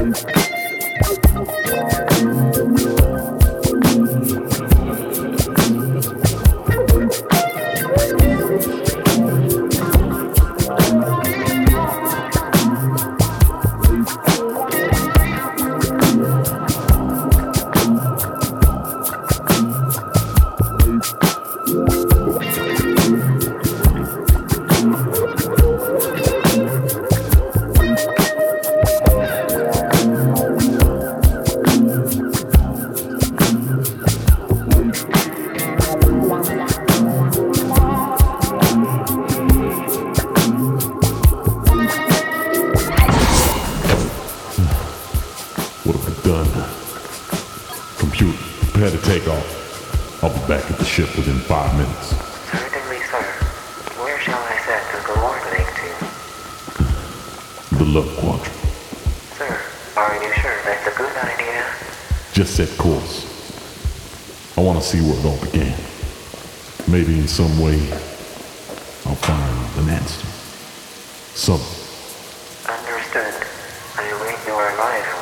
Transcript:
Ship within 5 minutes. Certainly, sir. Where shall I set the coordinate to? The love quadrant. Sir, are you sure that's a good idea? Just set course. I want to see where it all began. Maybe in some way I'll find an answer. Something. Understood. I await your arrival.